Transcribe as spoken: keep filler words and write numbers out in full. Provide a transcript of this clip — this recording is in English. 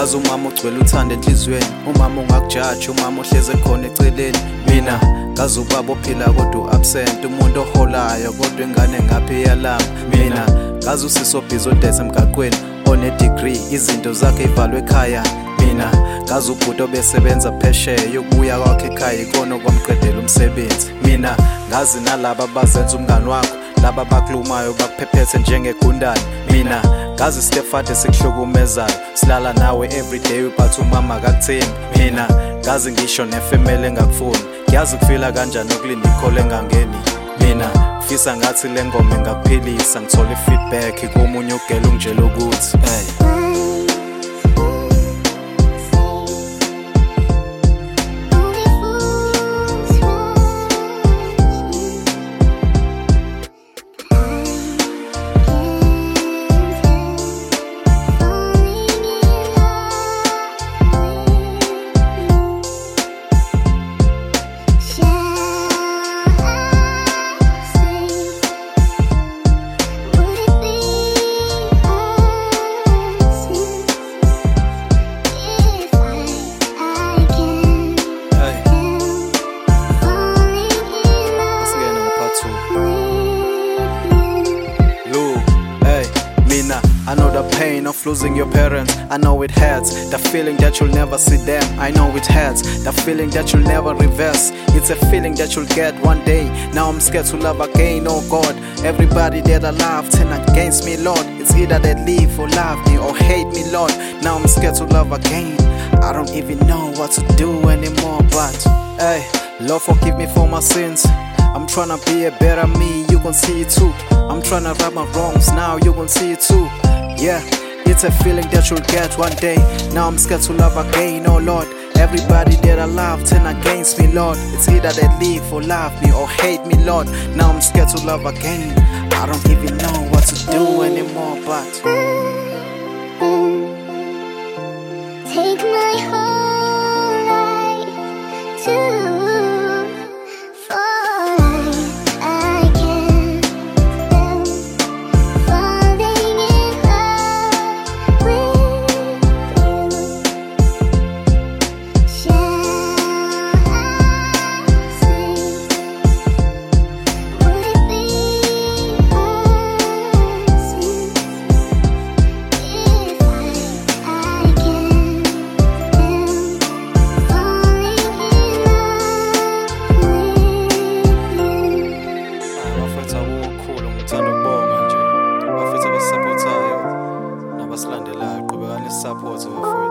ngazi umama ugcwele uthanda enhlizweni, umama ungakujaji, umama ohleze khona eceleni. Mina ngazi ubaba ophila kodwa u-absent, umuntu oholayo kodwa ingane ngaphi yalanga. Mina ngazi usisi obhizi odesa emgaqweni, one-degree izinto zakhe ivalwe ekhaya. Mina ngazi ubhuti obesebenza phesheya, yokubuya kwakhe ekhaya ikona okwamqedela umsebenzi. Mina ngazi nalaba abazenza umngani wakho, laba baklumayo bakuphephethe njengegundane. Mina ngazi stepfather sekuhlukumezayo, silala nawe everyday but umama akakuthembi. Mina ngazi ngisho nefemele engakufuni, ngiyazi kufila kanjani ukulinda ikhole engangeni. Mina fisa ngathi le ngoma engakuphilisa, ngithole i-feedback komunye ugela ungitshela ukuthi hey. I know the pain of losing your parents, I know it hurts. The feeling that you'll never see them, I know it hurts. The feeling that you'll never reverse, it's a feeling that you'll get one day. Now I'm scared to love again, oh God. Everybody that I love turn against me, Lord. It's either they leave or love me or hate me, Lord. Now I'm scared to love again. I don't even know what to do anymore, but hey, Lord forgive me for my sins. I'm tryna be a better me, you gon' see it too. I'm tryna right my wrongs, now you gon' see it too. Yeah, it's a feeling that you'll get one day. Now I'm scared to love again, oh Lord. Everybody that I love turn against me, Lord. It's either they leave or love me or hate me, Lord. Now I'm scared to love again. I don't even know what to do anymore, but take my whole life to support